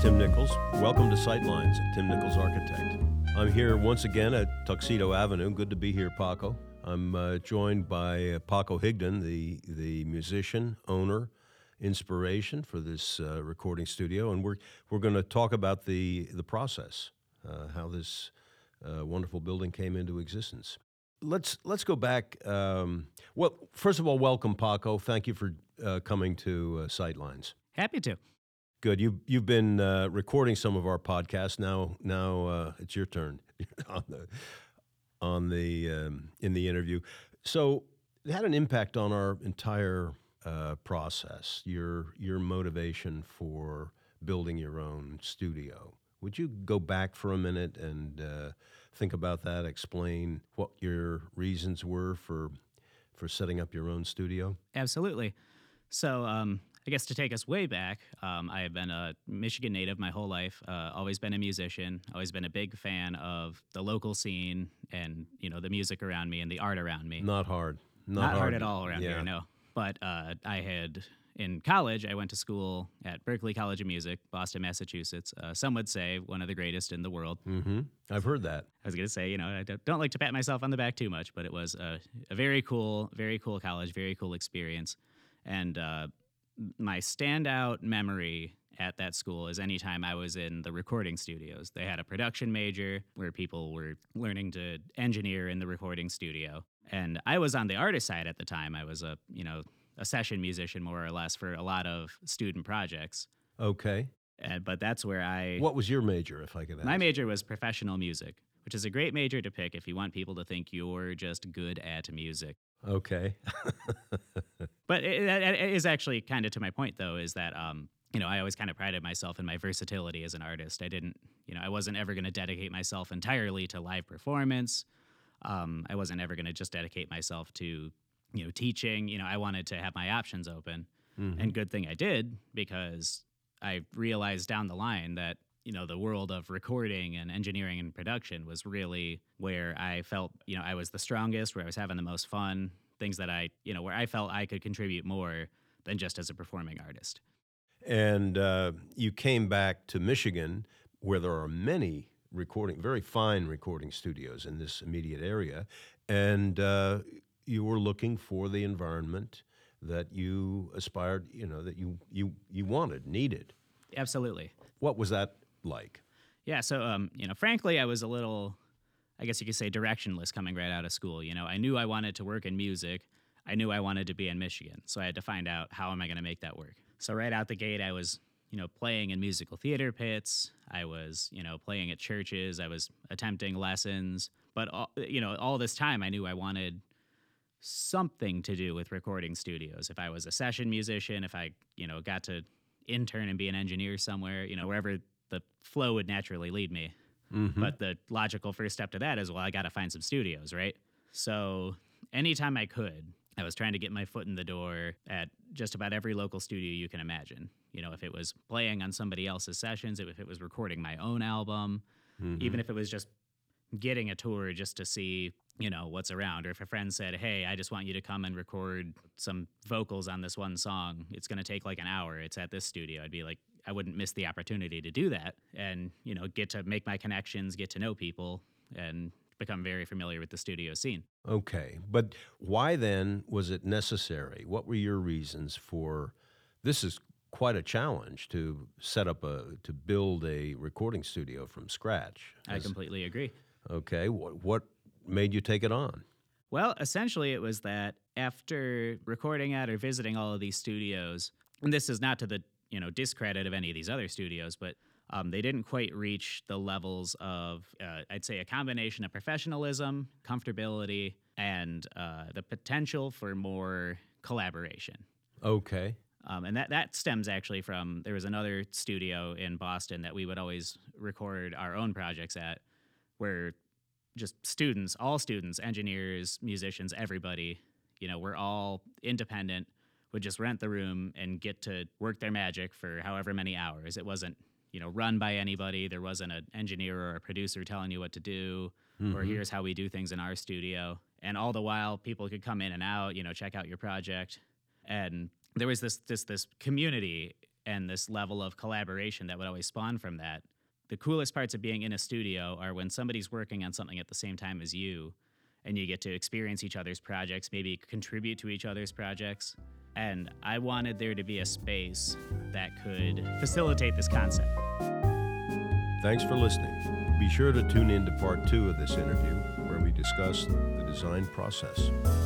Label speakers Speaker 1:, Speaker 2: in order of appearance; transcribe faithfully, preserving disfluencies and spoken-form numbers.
Speaker 1: Tim Nichols. Welcome to Sightlines, Tim Nichols Architect. I'm here once again at Tuxedo Avenue. Good to be here, Paco. I'm uh, joined by uh, Paco Higdon, the the musician, owner, inspiration for this uh, recording studio, and we're we're going to talk about the the process, uh, how this uh, wonderful building came into existence. Let's let's go back. Um, well, first of all, welcome, Paco. Thank you for uh, coming to uh, Sightlines.
Speaker 2: Happy to.
Speaker 1: Good. You you've been uh, recording some of our podcasts. Now now uh, it's your turn on the on the um, in the interview. So it had an impact on our entire uh, process. Your your motivation for building your own studio. Would you go back for a minute and uh, think about that? Explain what your reasons were for for setting up your own studio.
Speaker 2: Absolutely. So, um, I guess to take us way back, um, I have been a Michigan native my whole life. Uh, always been a musician. Always been a big fan of the local scene and you know the music around me and the art around me.
Speaker 1: Not hard. Not,
Speaker 2: Not hard,
Speaker 1: hard
Speaker 2: at all around
Speaker 1: yeah.
Speaker 2: here, no. But uh, I had in college, I went to school at Berklee College of Music, Boston, Massachusetts. Uh, some would say one of the greatest in the world.
Speaker 1: Mm-hmm. I've heard that.
Speaker 2: I was going to say, you know, I don't don't like to pat myself on the back too much, but it was a, a very cool, very cool college, very cool experience. And uh, my standout memory at that school is anytime I was in the recording studios. They had a production major where people were learning to engineer in the recording studio. And I was on the artist side at the time. I was a, you know, a session musician more or less for a lot of student projects.
Speaker 1: Okay.
Speaker 2: Uh, but that's where I...
Speaker 1: What was your major, if I could ask?
Speaker 2: My major was professional music, which is a great major to pick if you want people to think you're just good at music.
Speaker 1: Okay.
Speaker 2: But it, it, it is actually kind of to my point, though, is that, um, you know, I always kind of prided myself in my versatility as an artist. I didn't, you know, I wasn't ever going to dedicate myself entirely to live performance. Um, I wasn't ever going to just dedicate myself to, you know, teaching. You know, I wanted to have my options open. Mm-hmm. And good thing I did, because I realized down the line that, you know, the world of recording and engineering and production was really where I felt, you know, I was the strongest, where I was having the most fun, things that I, you know, where I felt I could contribute more than just as a performing artist.
Speaker 1: And uh, you came back to Michigan, where there are many recording, very fine recording studios in this immediate area, and uh, you were looking for the environment that you aspired, you know, that you you you wanted, needed.
Speaker 2: Absolutely.
Speaker 1: What was that like?
Speaker 2: Yeah, so, um, you know, frankly, I was a little, I guess you could say, directionless coming right out of school. You know, I knew I wanted to work in music. I knew I wanted to be in Michigan. So I had to find out, how am I going to make that work? So right out the gate, I was, you know, playing in musical theater pits. I was, you know, playing at churches. I was attempting lessons. But, all, you know, all this time, I knew I wanted something to do with recording studios. If I was a session musician, if I, you know, got to intern and be an engineer somewhere, you know, wherever the flow would naturally lead me. Mm-hmm. But the logical first step to that is, well, I got to find some studios, right? So anytime I could, I was trying to get my foot in the door at just about every local studio you can imagine. You know, if it was playing on somebody else's sessions, if it was recording my own album, mm-hmm. even if it was just getting a tour just to see, you know, what's around. Or if a friend said, hey, I just want you to come and record some vocals on this one song. It's going to take like an hour. It's at this studio. I'd be like, I wouldn't miss the opportunity to do that and, you know, get to make my connections, get to know people, and become very familiar with the studio scene.
Speaker 1: Okay. But why then was it necessary? What were your reasons for, this is quite a challenge to set up a, to build a recording studio from scratch.
Speaker 2: I completely agree.
Speaker 1: Okay. What, what made you take it on?
Speaker 2: Well, essentially it was that after recording at or visiting all of these studios, and this is not to the, you know, discredit of any of these other studios, but um, they didn't quite reach the levels of, uh, I'd say, a combination of professionalism, comfortability, and uh, the potential for more collaboration.
Speaker 1: Okay.
Speaker 2: Um, and that, that stems actually from, there was another studio in Boston that we would always record our own projects at, where just students, all students, engineers, musicians, everybody, you know, we're all independent, would just rent the room and get to work their magic for however many hours. It wasn't, you know, run by anybody. There wasn't an engineer or a producer telling you what to do, mm-hmm. or here's how we do things in our studio. And all the while, people could come in and out, you know, check out your project. And there was this this this community and this level of collaboration that would always spawn from that. The coolest parts of being in a studio are when somebody's working on something at the same time as you, and you get to experience each other's projects, maybe contribute to each other's projects. And I wanted there to be a space that could facilitate this concept.
Speaker 1: Thanks for listening. Be sure to tune in to part two of this interview, where we discuss the design process.